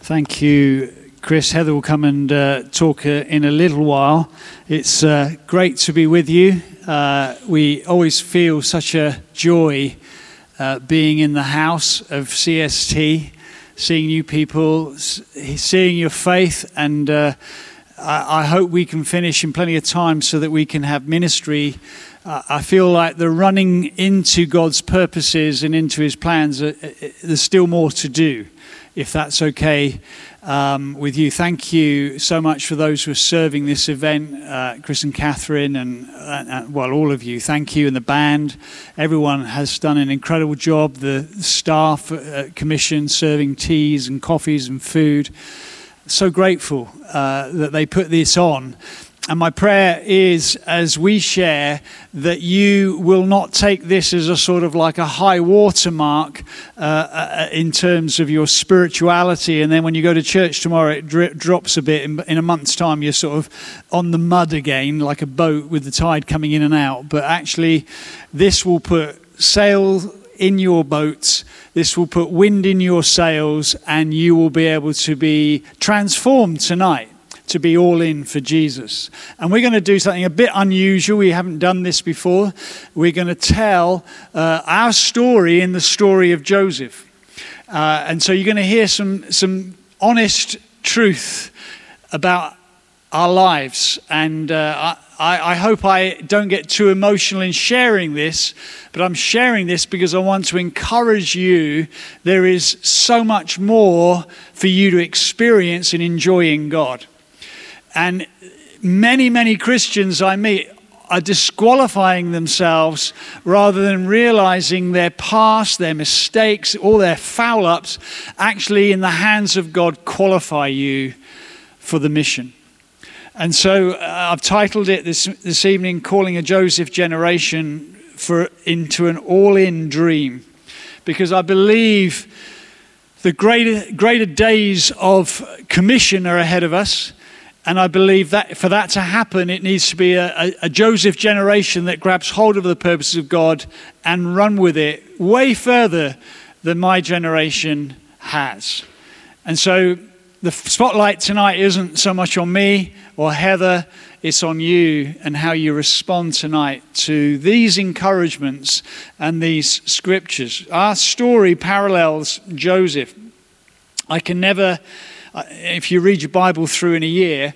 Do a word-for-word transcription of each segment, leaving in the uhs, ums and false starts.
Thank you, Chris. Heather will come and uh, talk uh, in a little while. It's uh, great to be with you. Uh, we always feel such a joy uh, being in the house of C S T, seeing you people, seeing your faith, and uh, I, I hope we can finish in plenty of time so that we can have ministry. Uh, I feel like the running into God's purposes and into his plans, uh, uh, there's still more to do, if that's okay um, with you. Thank you so much for those who are serving this event, uh, Chris and Catherine, and, uh, uh, well, all of you. Thank you, and the band. Everyone has done an incredible job. The staff uh, commission serving teas and coffees and food. So grateful uh, that they put this on. And my prayer is, as we share, that you will not take this as a sort of like a high watermark uh, uh, in terms of your spirituality. And then when you go to church tomorrow, it dri- drops a bit. In, in a month's time, you're sort of on the mud again, like a boat with the tide coming in and out. But actually, this will put sail in your boats. This will put wind in your sails, and you will be able to be transformed tonight, to be all in for Jesus. And we're going to do something a bit unusual. We haven't done this before. We're going to tell uh, our story in the story of Joseph. Uh, and so you're going to hear some, some honest truth about our lives. And uh, I, I hope I don't get too emotional in sharing this, but I'm sharing this because I want to encourage you. There is so much more for you to experience in enjoying God. And many, many Christians I meet are disqualifying themselves rather than realizing their past, their mistakes, all their foul-ups actually in the hands of God qualify you for the mission. And so uh, I've titled it this this evening, Calling a Joseph Generation for into an All-In Dream, because I believe the greater, greater days of commission are ahead of us. And I believe that for that to happen, it needs to be a, a, a Joseph generation that grabs hold of the purposes of God and run with it way further than my generation has. And so the spotlight tonight isn't so much on me or Heather, it's on you and how you respond tonight to these encouragements and these scriptures. Our story parallels Joseph. I can never... If you read your Bible through in a year,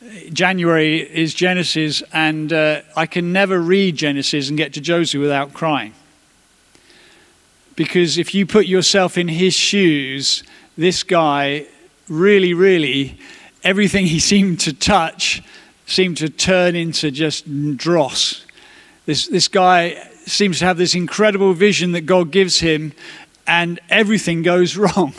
January is Genesis, and uh, I can never read Genesis and get to Joseph without crying. Because if you put yourself in his shoes, this guy really, really, everything he seemed to touch seemed to turn into just dross. This, this guy seems to have this incredible vision that God gives him, and everything goes wrong.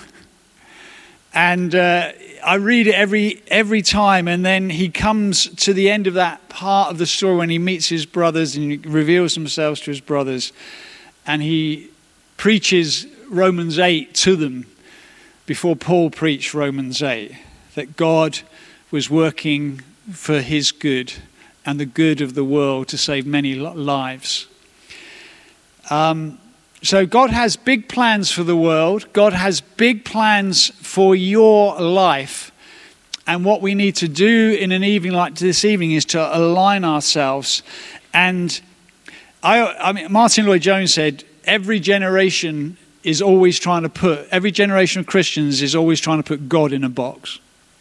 And uh, I read it every every time, and then he comes to the end of that part of the story when he meets his brothers and he reveals himself to his brothers, and he preaches Romans eight to them before Paul preached Romans eight, that God was working for his good and the good of the world to save many lives. Um. So God has big plans for the world. God has big plans for your life. And what we need to do in an evening like this evening is to align ourselves. And I, I mean, Martin Lloyd-Jones said, every generation is always trying to put, every generation of Christians is always trying to put God in a box.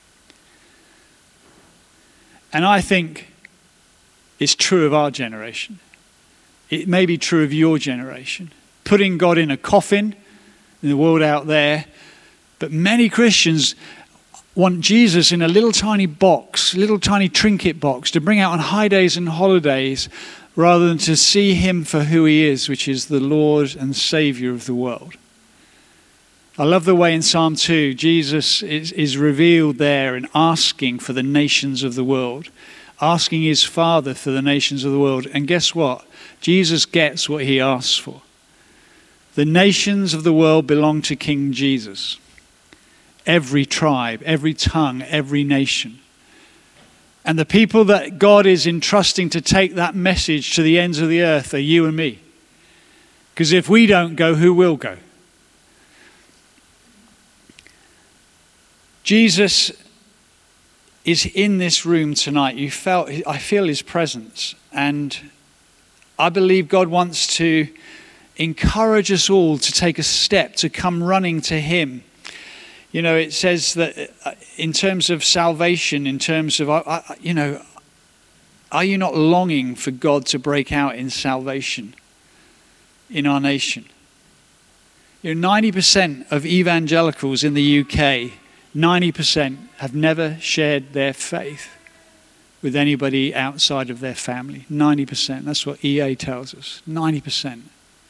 And I think it's true of our generation. It may be true of your generation. Putting God in a coffin in the world out there. But many Christians want Jesus in a little tiny box, little tiny trinket box to bring out on high days and holidays rather than to see him for who he is, which is the Lord and Savior of the world. I love the way in Psalm two, Jesus is, is revealed there in asking for the nations of the world, asking his Father for the nations of the world. And guess what? Jesus gets what he asks for. The nations of the world belong to King Jesus. Every tribe, every tongue, every nation. And the people that God is entrusting to take that message to the ends of the earth are you and me. Because if we don't go, who will go? Jesus is in this room tonight. You felt, I feel his presence, and I believe God wants to encourage us all to take a step, to come running to him. You know, it says that in terms of salvation, in terms of, you know, are you not longing for God to break out in salvation in our nation? You know, ninety percent of evangelicals in the U K, ninety percent have never shared their faith with anybody outside of their family. ninety percent. That's what E A tells us. ninety percent.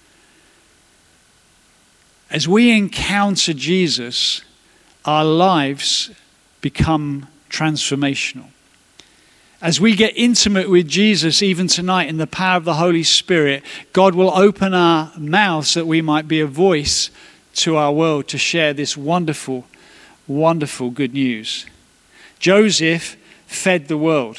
As we encounter Jesus, our lives become transformational. As we get intimate with Jesus, even tonight in the power of the Holy Spirit, God will open our mouths that we might be a voice to our world to share this wonderful, wonderful good news. Joseph fed the world.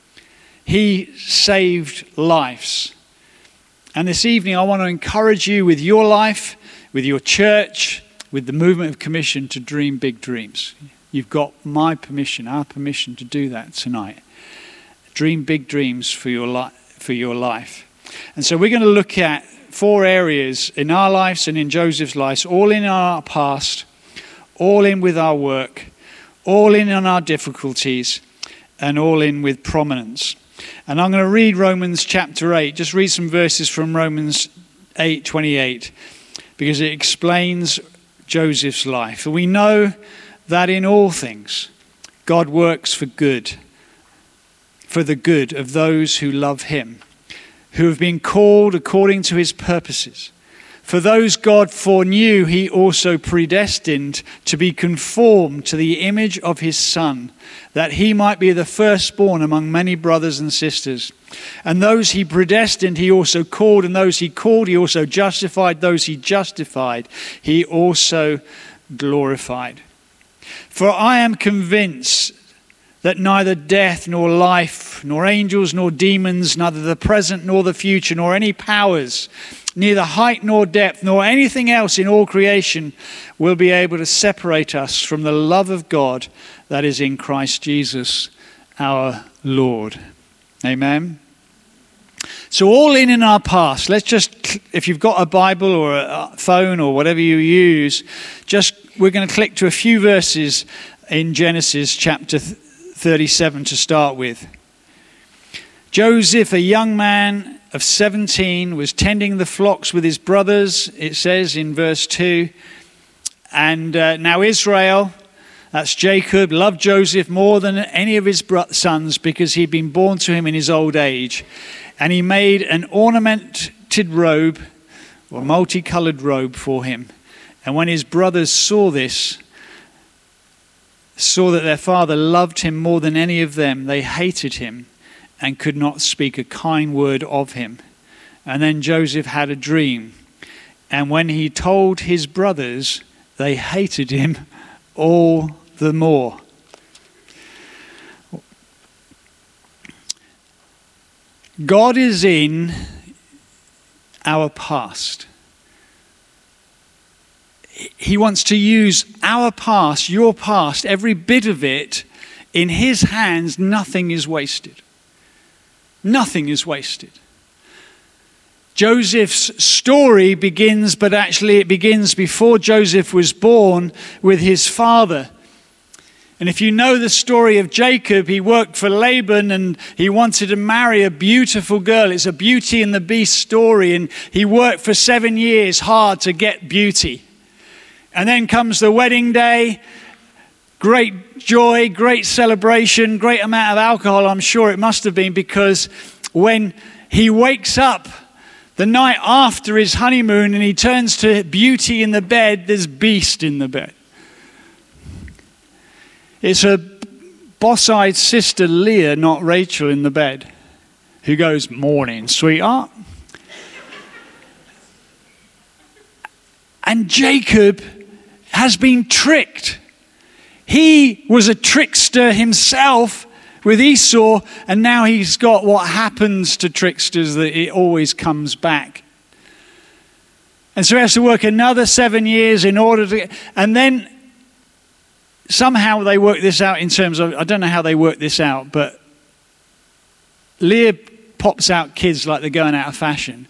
He saved lives. And this evening I want to encourage you with your life, with your church, with the movement of commission to dream big dreams. You've got my permission, our permission to do that tonight. Dream big dreams for your life, for your life. And so we're going to look at four areas in our lives and in Joseph's life, all in our past, all in with our work, all in on our difficulties, and all in with prominence. And I'm going to read Romans chapter eight, just read some verses from Romans eight twenty-eight, because it explains Joseph's life. And we know that in all things, God works for good, for the good of those who love him, who have been called according to his purposes. For those God foreknew, he also predestined to be conformed to the image of his Son, that he might be the firstborn among many brothers and sisters. And those he predestined, he also called, and those he called, he also justified. Those he justified, he also glorified. For I am convinced that neither death nor life, nor angels nor demons, neither the present nor the future, nor any powers, neither height nor depth, nor anything else in all creation will be able to separate us from the love of God that is in Christ Jesus our Lord. Amen. So all in in our past. Let's just, if you've got a Bible or a phone or whatever you use, just we're going to click to a few verses in Genesis chapter thirty-seven to start with. Joseph, a young man of seventeen, was tending the flocks with his brothers, it says in verse two. And uh, now Israel, that's Jacob, loved Joseph more than any of his sons because he'd been born to him in his old age. And he made an ornamented robe, or multicolored robe for him. And when his brothers saw this, saw that their father loved him more than any of them, they hated him and could not speak a kind word of him. And then Joseph had a dream. And when he told his brothers, they hated him all the more. God is in our past. He wants to use our past, your past, every bit of it. In his hands, nothing is wasted. Nothing is wasted. Joseph's story begins, but actually it begins before Joseph was born with his father. And if you know the story of Jacob, he worked for Laban and he wanted to marry a beautiful girl. It's a Beauty and the Beast story. And he worked for seven years hard to get beauty. And then comes the wedding day. Great joy, great celebration, great amount of alcohol, I'm sure it must have been, because when he wakes up the night after his honeymoon and he turns to Beauty in the bed, there's Beast in the bed. It's a boss-eyed sister, Leah, not Rachel, in the bed, who goes, "Morning, sweetheart." And Jacob has been tricked. He was a trickster himself with Esau, and now he's got what happens to tricksters, that it always comes back. And so he has to work another seven years in order to, and then somehow they work this out in terms of, I don't know how they work this out, but Leah pops out kids like they're going out of fashion,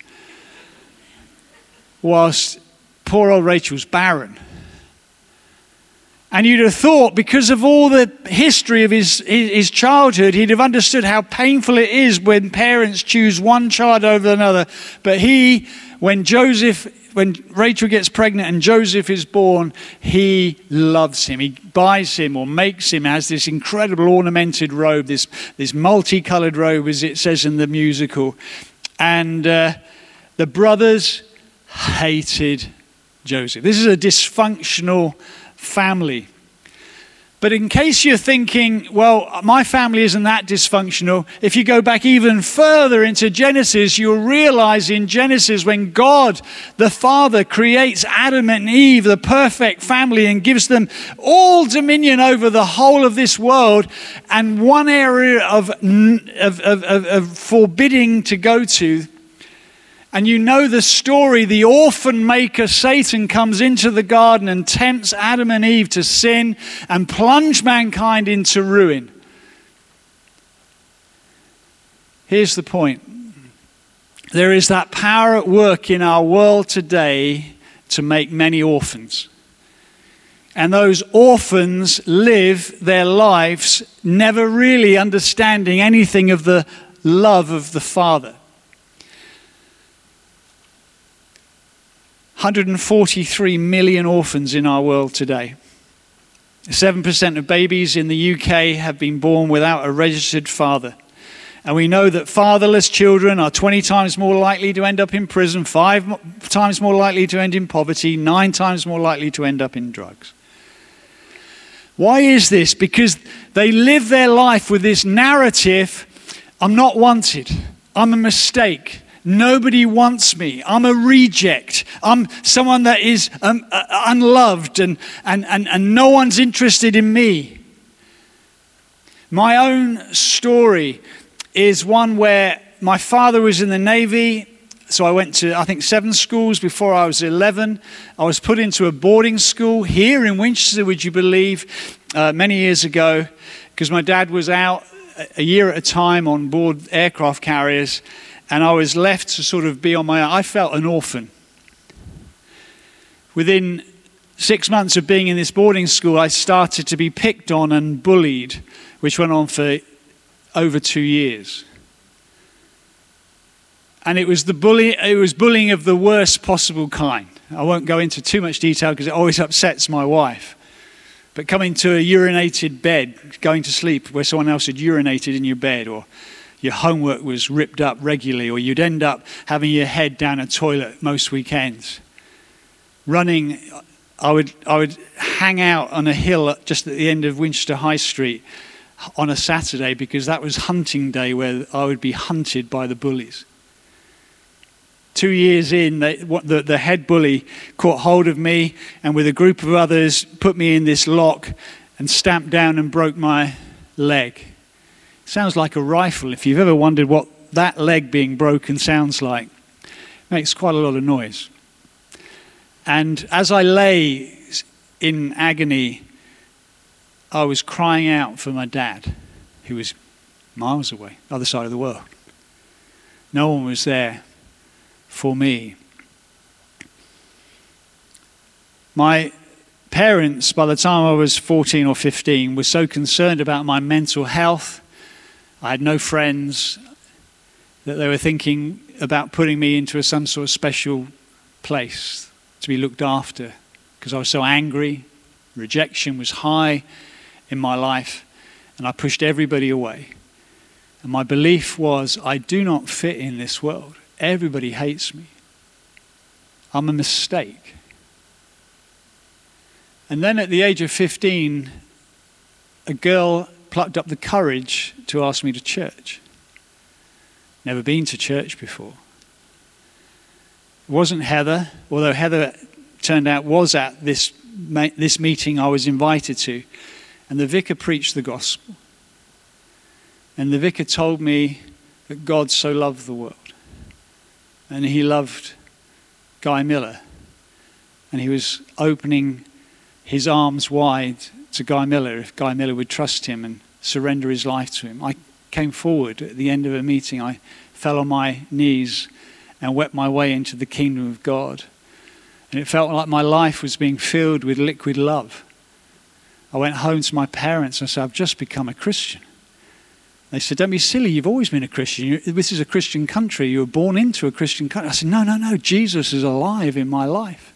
whilst poor old Rachel's barren. And you'd have thought, because of all the history of his, his, his childhood, he'd have understood how painful it is when parents choose one child over another. But he, when Joseph, when Rachel gets pregnant and Joseph is born, he loves him. He buys him or makes him, has this incredible ornamented robe, this, this multicolored robe, as it says in the musical. And uh, the brothers hated Joseph. This is a dysfunctional family. But in case you're thinking, well, my family isn't that dysfunctional, if you go back even further into Genesis, you'll realize in Genesis when God, the Father, creates Adam and Eve, the perfect family, and gives them all dominion over the whole of this world, and one area of, of, of, of, of forbidding to go to. And you know the story, the orphan maker Satan comes into the garden and tempts Adam and Eve to sin and plunge mankind into ruin. Here's the point. There is that power at work in our world today to make many orphans. And those orphans live their lives never really understanding anything of the love of the Father. one hundred forty-three million orphans in our world today. seven percent of babies in the U K have been born without a registered father. And we know that fatherless children are twenty times more likely to end up in prison, five times more likely to end in poverty, nine times more likely to end up in drugs. Why is this? Because they live their life with this narrative, I'm not wanted, I'm a mistake. Nobody wants me. I'm a reject. I'm someone that is um, uh, unloved and, and, and, and no one's interested in me. My own story is one where my father was in the Navy. So I went to, I think, seven schools before I was eleven. I was put into a boarding school here in Winchester, would you believe, uh, many years ago, because my dad was out a year at a time on board aircraft carriers. And I was left to sort of be on my own. I felt an orphan. Within six months of being in this boarding school, I started to be picked on and bullied, which went on for over two years. And it was the bully, it was bullying of the worst possible kind. I won't go into too much detail because it always upsets my wife. But coming to a urinated bed, going to sleep where someone else had urinated in your bed, or your homework was ripped up regularly, or you'd end up having your head down a toilet most weekends. Running, I would I would hang out on a hill just at the end of Winchester High Street on a Saturday because that was hunting day where I would be hunted by the bullies. Two years in, they, the, the head bully caught hold of me and with a group of others put me in this lock and stamped down and broke my leg. Sounds like a rifle. If you've ever wondered what that leg being broken sounds like, it makes quite a lot of noise. And as I lay in agony, I was crying out for my dad, who was miles away, other side of the world. No one was there for me. My parents, by the time I was fourteen or fifteen, were so concerned about my mental health. I had no friends, that they were thinking about putting me into a, some sort of special place to be looked after because I was so angry. Rejection was high in my life and I pushed everybody away. And my belief was, I do not fit in this world. Everybody hates me. I'm a mistake. And then at the age of fifteen, a girl plucked up the courage to ask me to church. Never been to church before. It wasn't Heather, although Heather turned out was at this, this meeting I was invited to. And the vicar preached the gospel. And the vicar told me that God so loved the world. And he loved Guy Miller. And he was opening his arms wide to Guy Miller if Guy Miller would trust him and surrender his life to him. I came forward at the end of a meeting. I fell on my knees and wept my way into the kingdom of God. And it felt like my life was being filled with liquid love. I went home to my parents and said, I've just become a Christian. They said, don't be silly, you've always been a Christian. You, this is a Christian country. You were born into a Christian country. I said, no, no, no, Jesus is alive in my life.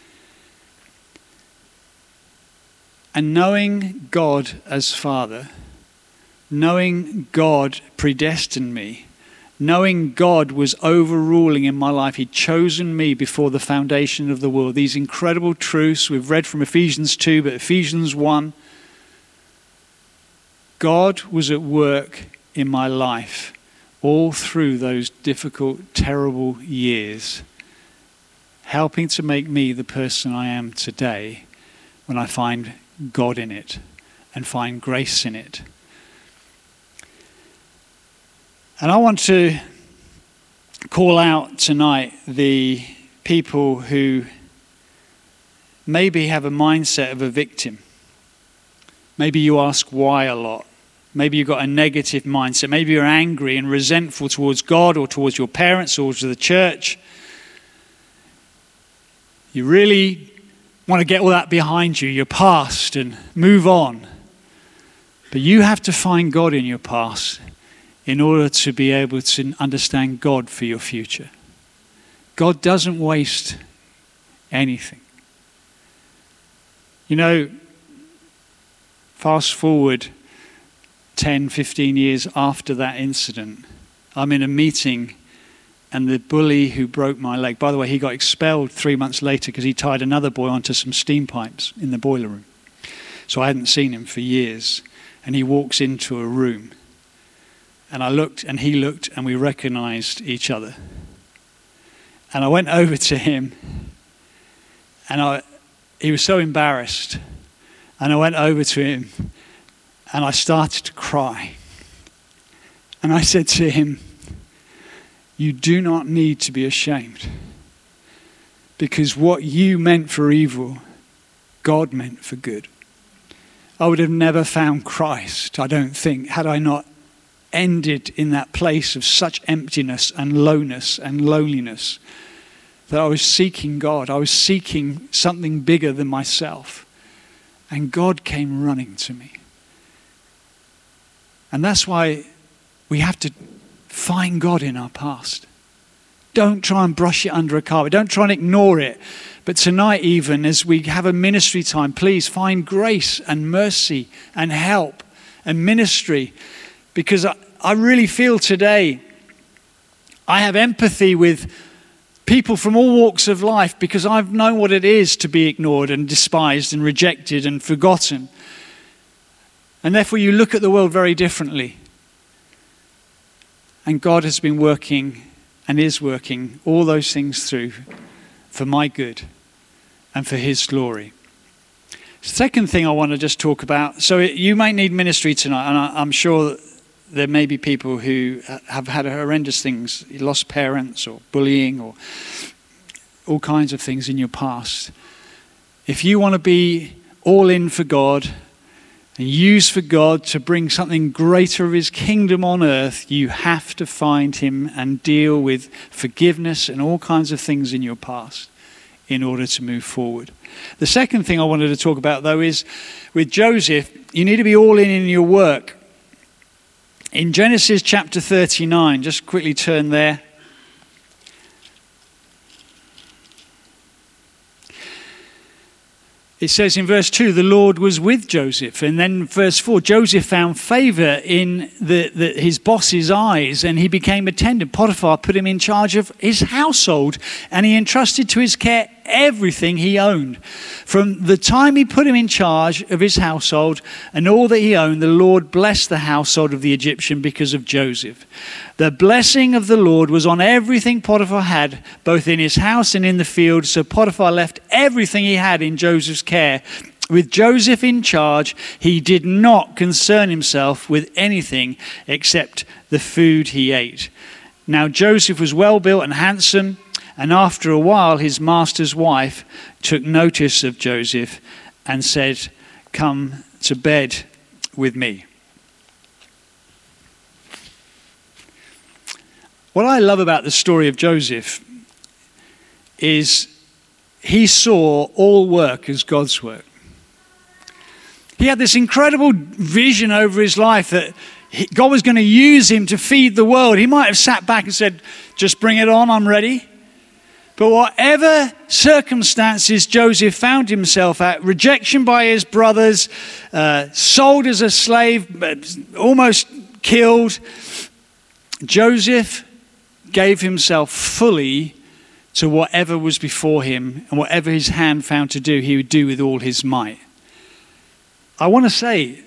And knowing God as Father, knowing God predestined me, knowing God was overruling in my life, he'd chosen me before the foundation of the world. These incredible truths we've read from Ephesians two, but Ephesians one. God was at work in my life all through those difficult, terrible years, helping to make me the person I am today when I find God in it and find grace in it. And I want to call out tonight the people who maybe have a mindset of a victim. Maybe you ask why a lot. Maybe you've got a negative mindset. Maybe you're angry and resentful towards God or towards your parents or to the church. You really want to get all that behind you, your past, and move on. But you have to find God in your past in order to be able to understand God for your future. God doesn't waste anything. You know, fast forward ten, fifteen years after that incident, I'm in a meeting and the bully who broke my leg, by the way, he got expelled three months later because he tied another boy onto some steam pipes in the boiler room. So I hadn't seen him for years. And he walks into a room. And I looked and he looked and we recognized each other. And I went over to him and I, he was so embarrassed. And I went over to him and I started to cry. And I said to him, you do not need to be ashamed, because what you meant for evil, God meant for good. I would have never found Christ, I don't think, had I not ended in that place of such emptiness and lowness and loneliness, that I was seeking God. I was seeking something bigger than myself. And God came running to me. And that's why we have to find God in our past. Don't try and brush it under a carpet. Don't try and ignore it. But tonight, even as we have a ministry time, please find grace and mercy and help and ministry. Because I, I really feel today I have empathy with people from all walks of life, because I've known what it is to be ignored and despised and rejected and forgotten. And therefore you look at the world very differently. And God has been working and is working all those things through for my good and for his glory. Second thing I want to just talk about. So it, you might need ministry tonight, and I, I'm sure that there may be people who have had horrendous things, lost parents or bullying or all kinds of things in your past. If you want to be all in for God and use for God to bring something greater of his kingdom on earth, you have to find him and deal with forgiveness and all kinds of things in your past in order to move forward. The second thing I wanted to talk about, though, is with Joseph, you need to be all in in your work. In Genesis chapter thirty-nine, just quickly turn there. It says in verse two, the Lord was with Joseph. And then verse four, Joseph found favor in the, the, his boss's eyes, and he became attendant. Potiphar put him in charge of his household, and he entrusted to his care everything he owned. From the time he put him in charge of his household and all that he owned, the Lord blessed the household of the Egyptian because of Joseph. The blessing of the Lord was on everything Potiphar had, both in his house and in the field. So Potiphar left everything he had in Joseph's care. With Joseph in charge, he did not concern himself with anything except the food he ate. Now Joseph was well built and handsome, and after a while his master's wife took notice of Joseph and said, "Come, to bed with me. What I love about the story of Joseph is he saw all work as God's work. He had this incredible vision over his life that God was going to use him to feed the world. He might have sat back and said, just bring it on, I'm ready. But whatever circumstances Joseph found himself at, rejection by his brothers, uh, sold as a slave, almost killed, Joseph gave himself fully to whatever was before him, and whatever his hand found to do, he would do with all his might. I want to say,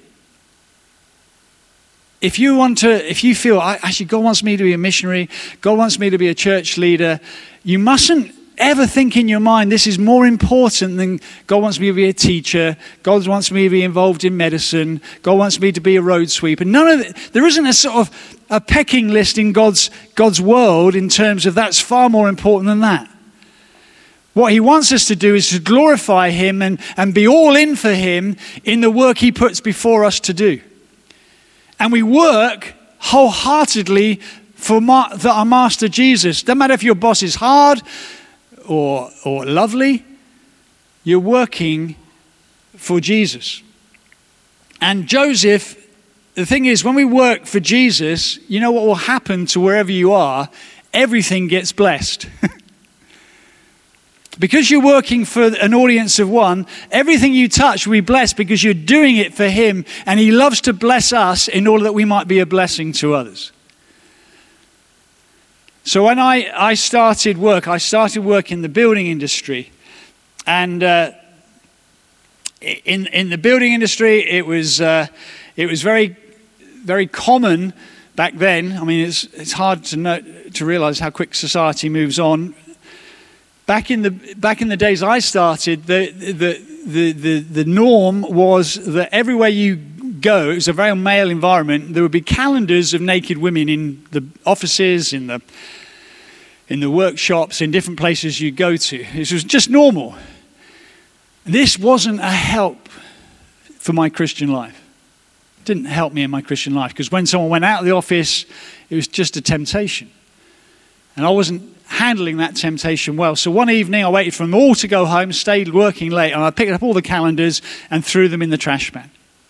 if you want to, if you feel, actually God wants me to be a missionary, God wants me to be a church leader, you mustn't ever think in your mind, this is more important than God wants me to be a teacher, God wants me to be involved in medicine, God wants me to be a road sweeper. None of it, there isn't a sort of a pecking list in God's, God's world in terms of that's far more important than that. What he wants us to do is to glorify him and, and be all in for him in the work he puts before us to do. And we work wholeheartedly for ma- the, our Master Jesus. Doesn't matter if your boss is hard or, or lovely, you're working for Jesus. And Joseph, the thing is, when we work for Jesus, you know what will happen to wherever you are? Everything gets blessed. Because you're working for an audience of one, everything you touch will be blessed because you're doing it for him, and he loves to bless us in order that we might be a blessing to others. So when I, I started work, I started work in the building industry. And uh, in in the building industry, it was uh, it was very, very common back then. I mean, it's it's hard to know, to realize how quick society moves on. Back in the back in the days I started, the the the the, the norm was that everywhere you go, it was a very male environment. There would be calendars of naked women in the offices, in the in the workshops, in different places you go to. This was just normal. This wasn't a help for my Christian life. It didn't help me in my Christian life, because when someone went out of the office, it was just a temptation, and I wasn't handling that temptation well. So one evening I waited for them all to go home, stayed working late, and I picked up all the calendars and threw them in the trash bin.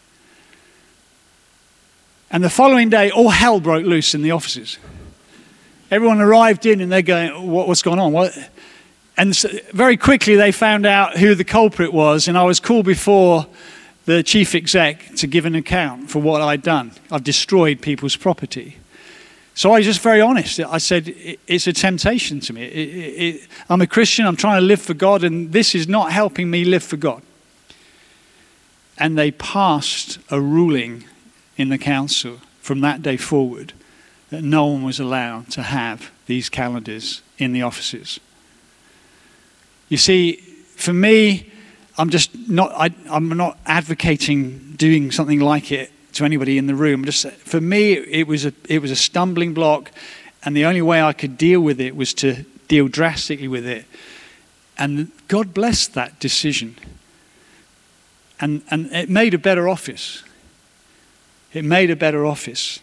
And the following day, all hell broke loose in the offices. Everyone arrived in and they're going, what, what's going on? What? And so very quickly they found out who the culprit was, and I was called before the chief exec to give an account for what I'd done. I've destroyed people's property. So I was just very honest. I said, it's a temptation to me. It, it, it, I'm a Christian, I'm trying to live for God, and this is not helping me live for God. And they passed a ruling in the council from that day forward that no one was allowed to have these calendars in the offices. You see, for me, I'm just not, I, I'm not advocating doing something like it to anybody in the room. Just for me, it was a it was a stumbling block, and the only way I could deal with it was to deal drastically with it. And God blessed that decision, and and it made a better office. It made a better office.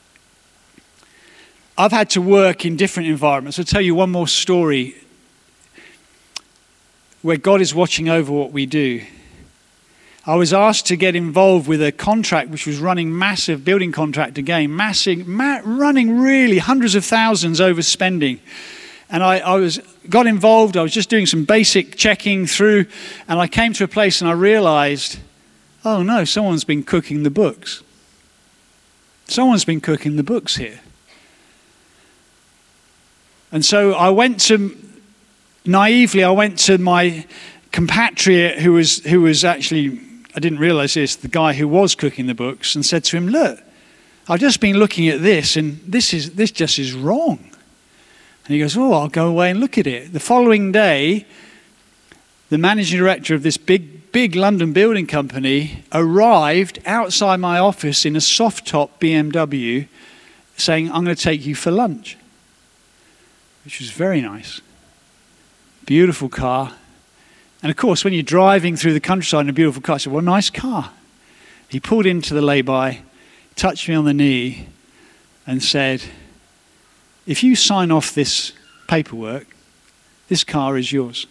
I've had to work in different environments. I'll tell you one more story where God is watching over what we do. I was asked to get involved with a contract which was running massive building contract again, massive, ma- running really hundreds of thousands overspending. And I, I was got involved. I was just doing some basic checking through, and I came to a place and I realized, oh no, someone's been cooking the books. Someone's been cooking the books here. And so I went to, naively, I went to my compatriot who was who was actually, I didn't realize this, the guy who was cooking the books, and said to him, look, I've just been looking at this, and this is this just is wrong. And he goes, oh, I'll go away and look at it. The following day, the managing director of this big, big London building company arrived outside my office in a soft-top B M W saying, I'm going to take you for lunch, which was very nice. Beautiful car. And of course, when you're driving through the countryside in a beautiful car, I said, well, nice car. he pulled into the lay-by, touched me on the knee and said, if you sign off this paperwork, this car is yours.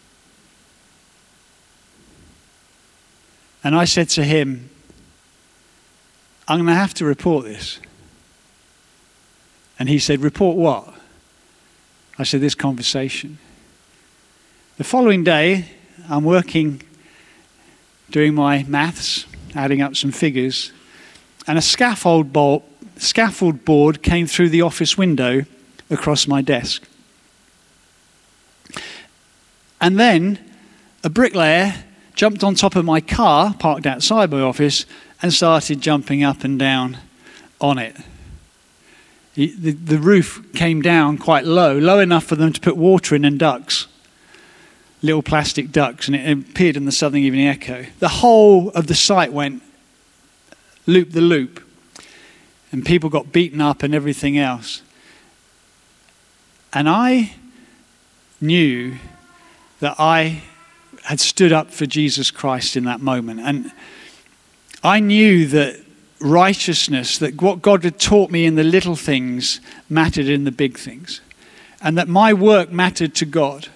And I said to him, I'm going to have to report this. And he said, report what? I said, this conversation. The following day, I'm working, doing my maths, adding up some figures, and a scaffold bolt, scaffold board came through the office window across my desk. And then a bricklayer jumped on top of my car, parked outside my office, and started jumping up and down on it. The, the, the roof came down quite low, low enough for them to put water in and ducks. Little plastic ducks, and it appeared in the Southern Evening Echo. The whole of the site went loop the loop, and people got beaten up and everything else. And I knew that I had stood up for Jesus Christ in that moment, and I knew that righteousness, that what God had taught me in the little things mattered in the big things, and that my work mattered to God.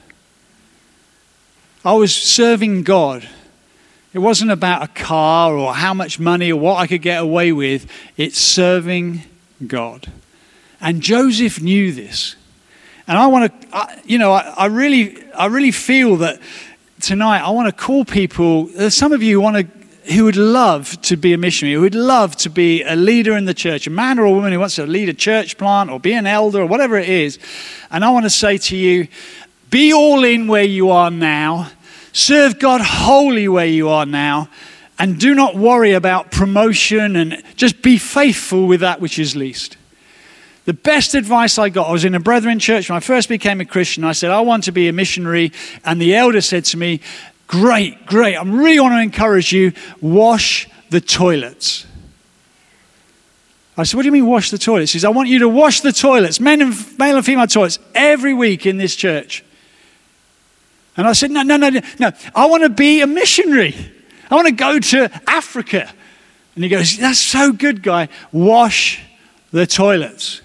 I was serving God. It wasn't about a car or how much money or what I could get away with. It's serving God. And Joseph knew this. And I want to, I, you know, I, I really, I really feel that tonight I want to call people. There's some of you who want to, who would love to be a missionary, who would love to be a leader in the church, a man or a woman who wants to lead a church plant or be an elder or whatever it is. And I want to say to you, be all in where you are now. Serve God wholly where you are now. And do not worry about promotion, and just be faithful with that which is least. The best advice I got, I was in a Brethren church when I first became a Christian. I said, I want to be a missionary. And the elder said to me, great, great. I really want to encourage you. Wash the toilets. I said, what do you mean wash the toilets? He says, I want you to wash the toilets, men and male and female toilets, every week in this church. And I said, no, no, no, no. I want to be a missionary. I want to go to Africa. And he goes, that's so good, guy. Wash the toilets.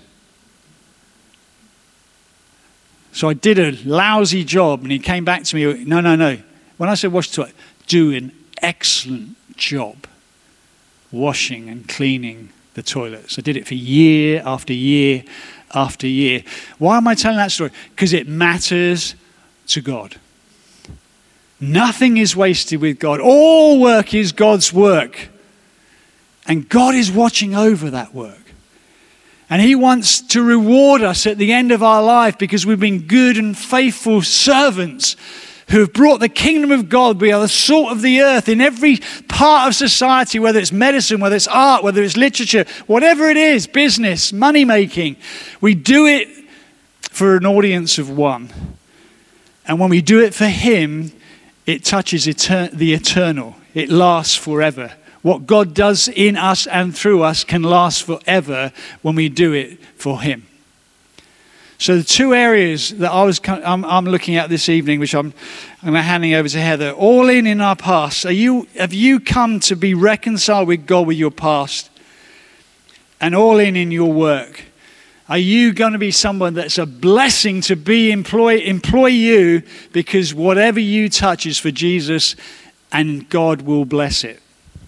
So I did a lousy job, and he came back to me. No, no, no. When I said wash the toilet, do an excellent job washing and cleaning the toilets. I did it for year after year after year. Why am I telling that story? Because it matters to God. Nothing is wasted with God. All work is God's work. And God is watching over that work. And he wants to reward us at the end of our life because we've been good and faithful servants who have brought the kingdom of God. We are the salt of the earth in every part of society, whether it's medicine, whether it's art, whether it's literature, whatever it is, business, money making. We do it for an audience of one. And when we do it for him, it touches etern- the eternal. It lasts forever. What God does in us and through us can last forever when we do it for him. So the two areas that I was, I'm, I'm looking at this evening, which I'm, I'm handing over to Heather, all in in our past. Are you, have you come to be reconciled with God with your past? And all in in your work? Are you going to be someone that's a blessing to be employ, employ you, because whatever you touch is for Jesus and God will bless it?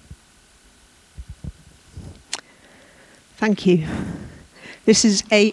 Thank you. This is a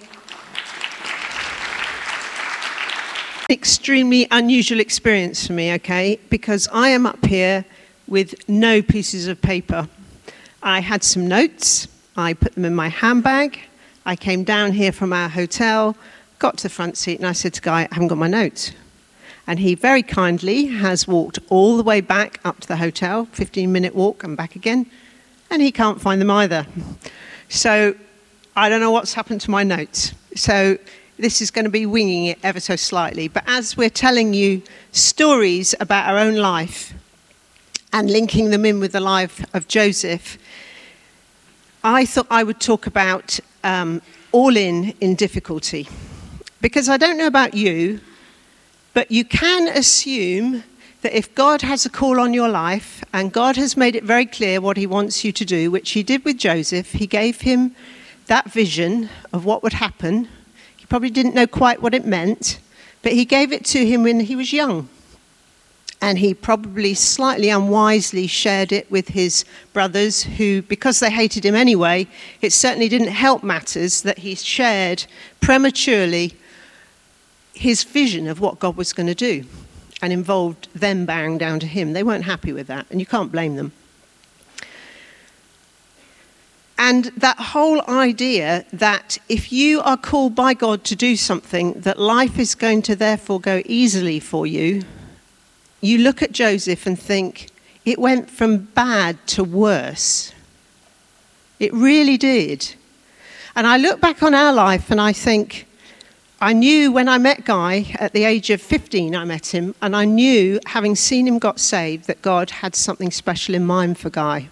extremely unusual experience for me, okay? Because I am up here with no pieces of paper. I had some notes. I put them in my handbag. I came down here from our hotel, got to the front seat, and I said to Guy, I haven't got my notes. And he very kindly has walked all the way back up to the hotel, fifteen minute walk and back again, and he can't find them either. So I don't know what's happened to my notes. So this is going to be winging it ever so slightly. But as we're telling you stories about our own life and linking them in with the life of Joseph, I thought I would talk about um, all in in difficulty. Because I don't know about you, but you can assume that if God has a call on your life, and God has made it very clear what he wants you to do, which he did with Joseph, he gave him that vision of what would happen. He probably didn't know quite what it meant, but he gave it to him when he was young. And he probably slightly unwisely shared it with his brothers who, because they hated him anyway, it certainly didn't help matters that he shared prematurely his vision of what God was going to do and involved them bowing down to him. They weren't happy with that, and you can't blame them. And that whole idea that if you are called by God to do something, that life is going to therefore go easily for you, you look at Joseph and think, it went from bad to worse. It really did. And I look back on our life and I think, I knew when I met Guy, at the age of fifteen I met him, and I knew, having seen him got saved, that God had something special in mind for Guy.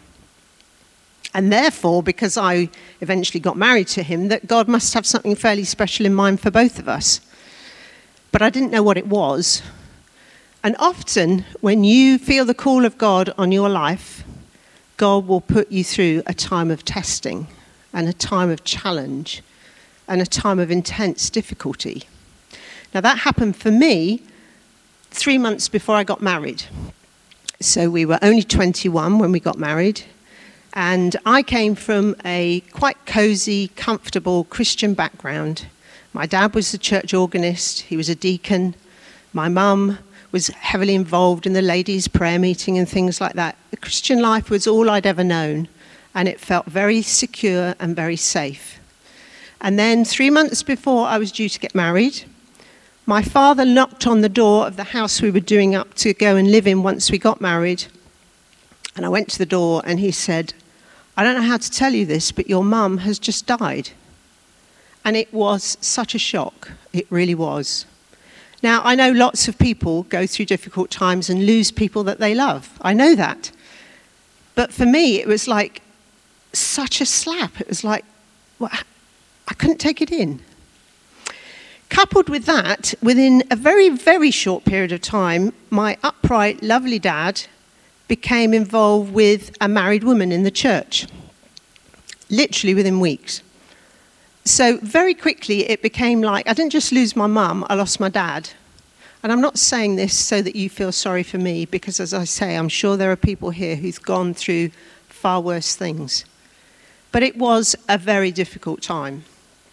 And therefore, because I eventually got married to him, that God must have something fairly special in mind for both of us. But I didn't know what it was. And often, when you feel the call of God on your life, God will put you through a time of testing and a time of challenge and a time of intense difficulty. Now, that happened for me three months before I got married. So we were only twenty-one when we got married. And I came from a quite cozy, comfortable Christian background. My dad was the church organist. He was a deacon. My mum was heavily involved in the ladies' prayer meeting and things like that. The Christian life was all I'd ever known, and it felt very secure and very safe. And then three months before I was due to get married, my father knocked on the door of the house we were doing up to go and live in once we got married. And I went to the door and he said, I don't know how to tell you this, but your mum has just died. And it was such a shock. It really was. Now, I know lots of people go through difficult times and lose people that they love. I know that. But for me, it was like such a slap. It was like, well, I couldn't take it in. Coupled with that, within a very, very short period of time, my upright, lovely dad became involved with a married woman in the church, literally within weeks. So very quickly it became like, I didn't just lose my mum, I lost my dad. And I'm not saying this so that you feel sorry for me, because as I say, I'm sure there are people here who've gone through far worse things. But it was a very difficult time.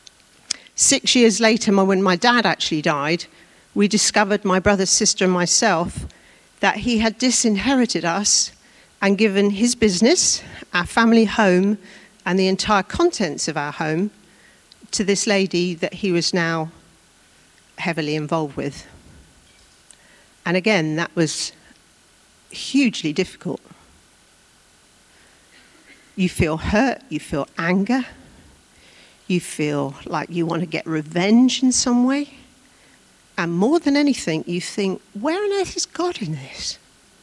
Six years later, when my dad actually died, we discovered, my brother, sister and myself, that he had disinherited us and given his business, our family home, and the entire contents of our home to this lady that he was now heavily involved with. And again, that was hugely difficult. You feel hurt, you feel anger, you feel like you want to get revenge in some way. And more than anything, you think, where on earth is God in this?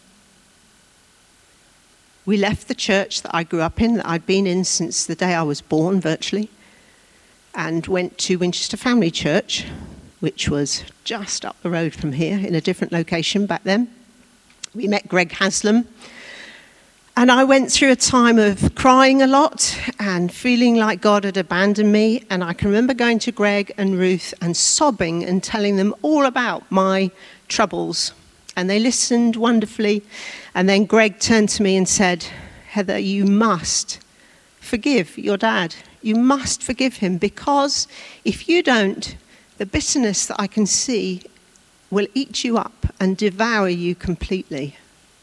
We left the church that I grew up in, that I'd been in since the day I was born, virtually, and went to Winchester Family Church, which was just up the road from here, in a different location back then. We met Greg Haslam. And I went through a time of crying a lot and feeling like God had abandoned me. And I can remember going to Greg and Ruth and sobbing and telling them all about my troubles. And they listened wonderfully. And then Greg turned to me and said, Heather, you must forgive your dad. You must forgive him, because if you don't, the bitterness that I can see will eat you up and devour you completely.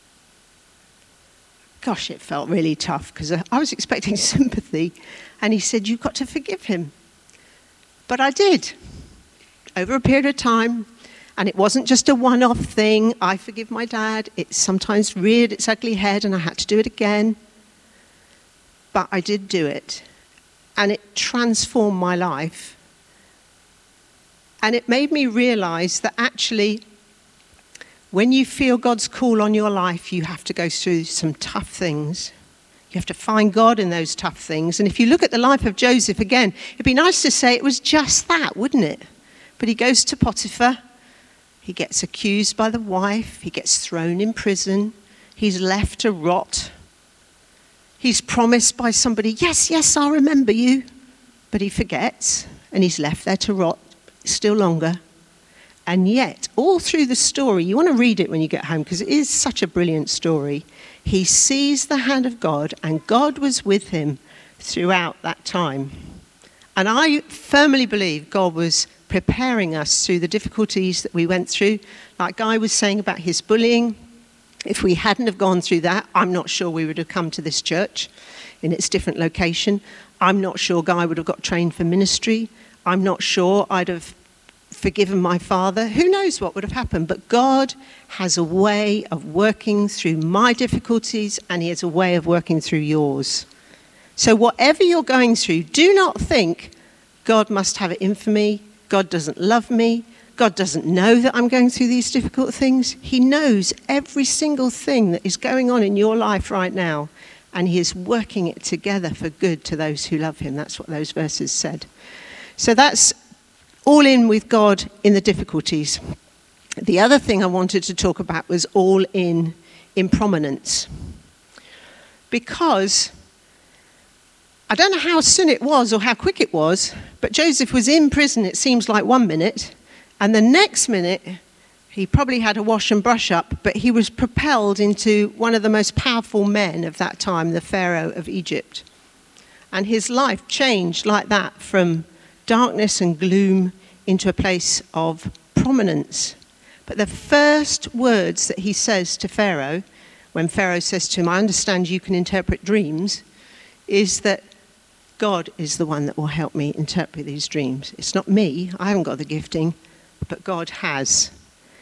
Gosh, it felt really tough, because I was expecting sympathy. And he said, you've got to forgive him. But I did, over a period of time. And it wasn't just a one-off thing. I forgive my dad. It sometimes reared its ugly head and I had to do it again. But I did do it. And it transformed my life. And it made me realize that actually, when you feel God's call on your life, you have to go through some tough things. You have to find God in those tough things. And if you look at the life of Joseph again, it'd be nice to say it was just that, wouldn't it? But he goes to Potiphar, He gets accused by the wife. He gets thrown in prison. He's left to rot. He's promised by somebody, yes, yes, I'll remember you. But he forgets, and he's left there to rot still longer. And yet, all through the story, you want to read it when you get home, because it is such a brilliant story. He sees the hand of God, and God was with him throughout that time. And I firmly believe God was preparing us through the difficulties that we went through. Like Guy was saying about his bullying, if we hadn't have gone through that, I'm not sure we would have come to this church in its different location. I'm not sure Guy would have got trained for ministry. I'm not sure I'd have forgiven my father. Who knows what would have happened? But God has a way of working through my difficulties, and he has a way of working through yours. So whatever you're going through, do not think God must have it in for me. God doesn't love me. God doesn't know that I'm going through these difficult things. He knows every single thing that is going on in your life right now, and he is working it together for good to those who love him. That's what those verses said. So that's all in with God in the difficulties. The other thing I wanted to talk about was all in in prominence. Because I don't know how soon it was or how quick it was, but Joseph was in prison, it seems like one minute, and the next minute he probably had a wash and brush up, but he was propelled into one of the most powerful men of that time, the Pharaoh of Egypt. And his life changed like that, from darkness and gloom into a place of prominence. But the first words that he says to Pharaoh, when Pharaoh says to him, I understand you can interpret dreams, is that God is the one that will help me interpret these dreams. It's not me, I haven't got the gifting, but God has.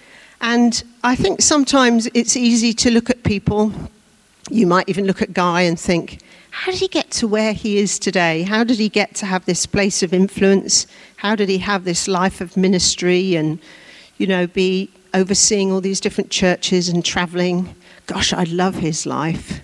And I think sometimes it's easy to look at people. You might even look at Guy and think, how did he get to where he is today? How did he get to have this place of influence? How did he have this life of ministry and, you know, be overseeing all these different churches and traveling? Gosh, I love his life.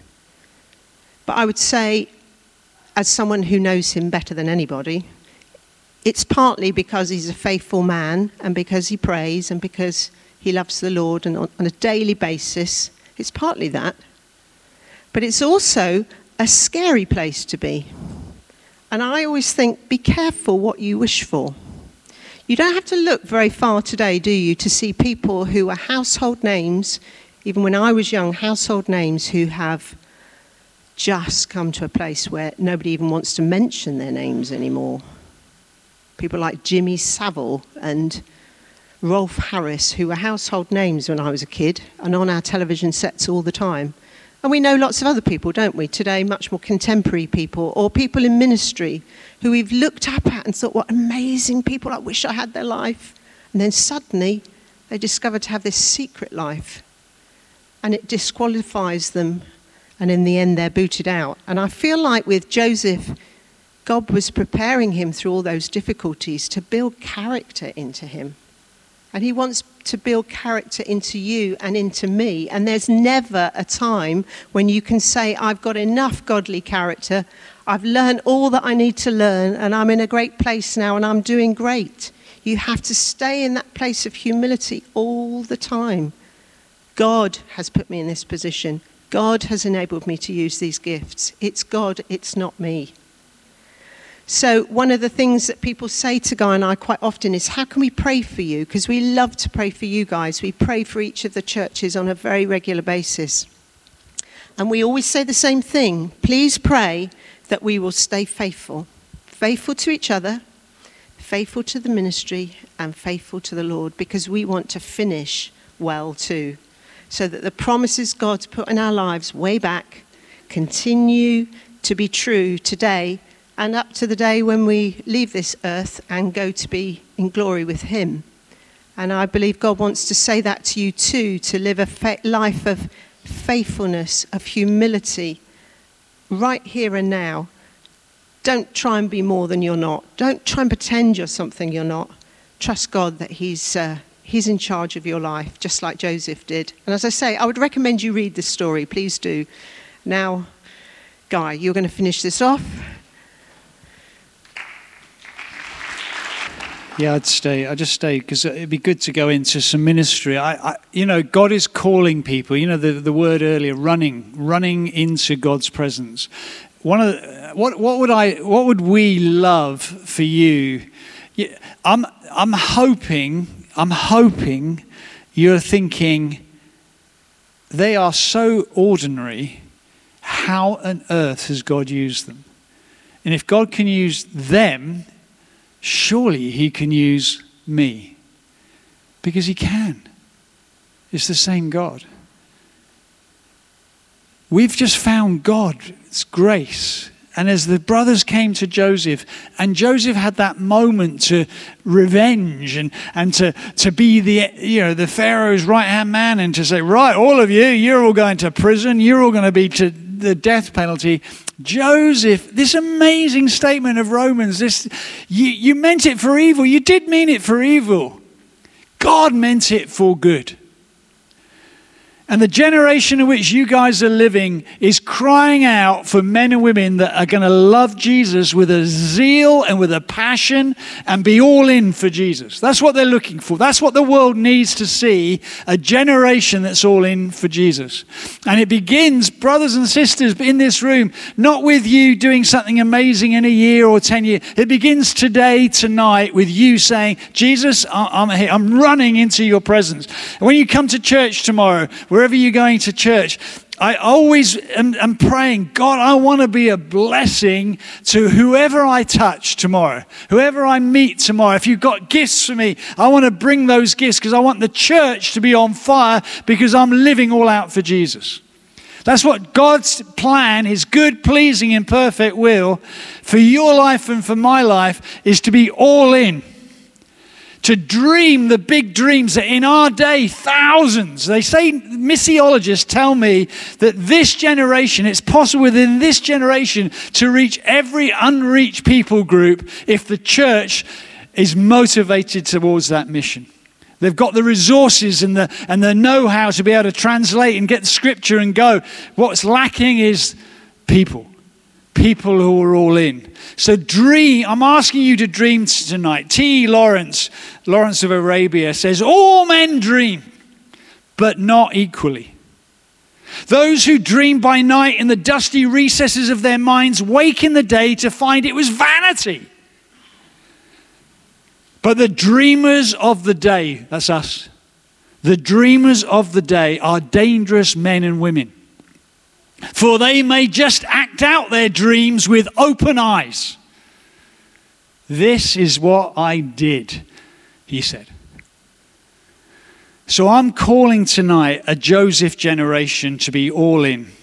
But I would say, as someone who knows him better than anybody, it's partly because he's a faithful man and because he prays and because he loves the Lord, and on, on a daily basis. It's partly that. But it's also a scary place to be. And I always think, be careful what you wish for. You don't have to look very far today, do you, to see people who are household names, even when I was young, household names who have just come to a place where nobody even wants to mention their names anymore. People like Jimmy Savile and Rolf Harris, who were household names when I was a kid and on our television sets all the time. And we know lots of other people, don't we, today, much more contemporary people, or people in ministry who we've looked up at and thought, what amazing people, I wish I had their life. And then suddenly they discover to have this secret life, and it disqualifies them, and in the end they're booted out. And I feel like with Joseph, God was preparing him through all those difficulties to build character into him. And he wants to build character into you and into me. And there's never a time when you can say, I've got enough godly character, I've learned all that I need to learn, and I'm in a great place now, and I'm doing great. You have to stay in that place of humility all the time. God has put me in this position. God has enabled me to use these gifts. It's God, it's not me. So one of the things that people say to Guy and I quite often is, how can we pray for you? Because we love to pray for you guys. We pray for each of the churches on a very regular basis. And we always say the same thing. Please pray that we will stay faithful. Faithful to each other, faithful to the ministry, and faithful to the Lord, because we want to finish well too. So that the promises God's put in our lives way back continue to be true today and up to the day when we leave this earth and go to be in glory with him. And I believe God wants to say that to you too, to live a fa- life of faithfulness, of humility, right here and now. Don't try and be more than you're not. Don't try and pretend you're something you're not. Trust God that he's, uh, he's in charge of your life, just like Joseph did. And as I say, I would recommend you read this story. Please do. Now, Guy, you're going to finish this off. Yeah, I'd stay. I'd just stay because it'd be good to go into some ministry. I, I, you know, God is calling people. You know, the, the word earlier, running, running into God's presence. One of the, what what would I what would we love for you? Yeah, I'm I'm hoping I'm hoping you're thinking they are so ordinary. How on earth has God used them? And if God can use them, surely he can use me. Because he can. It's the same God. We've just found God's grace. And as the brothers came to Joseph, and Joseph had that moment to revenge and, and to, to be the, you know, the Pharaoh's right-hand man and to say, right, all of you, you're all going to prison. You're all going to be to the death penalty. Joseph, this amazing statement of Romans, this you, you meant it for evil. You did mean it for evil. God meant it for good. And the generation in which you guys are living is crying out for men and women that are going to love Jesus with a zeal and with a passion and be all in for Jesus. That's what they're looking for. That's what the world needs to see, a generation that's all in for Jesus. And it begins, brothers and sisters in this room, not with you doing something amazing in a year or ten years. It begins today, tonight, with you saying, Jesus, I'm here. I'm running into your presence. And when you come to church tomorrow, wherever you're going to church, I always am, am praying, God, I want to be a blessing to whoever I touch tomorrow, whoever I meet tomorrow. If you've got gifts for me, I want to bring those gifts because I want the church to be on fire because I'm living all out for Jesus. That's what God's plan, his good, pleasing, and perfect will for your life and for my life is to be all in. To dream the big dreams that in our day, thousands, they say, missiologists tell me that this generation, it's possible within this generation to reach every unreached people group if the church is motivated towards that mission. They've got the resources and the, and the know-how to be able to translate and get the scripture and go. What's lacking is people. People who are all in. So dream, I'm asking you to dream tonight. T. Lawrence, Lawrence of Arabia says, all men dream, but not equally. Those who dream by night in the dusty recesses of their minds wake in the day to find it was vanity. But the dreamers of the day, that's us, the dreamers of the day are dangerous men and women. For they may just act out their dreams with open eyes. This is what I did, he said. So I'm calling tonight a Joseph generation to be all in.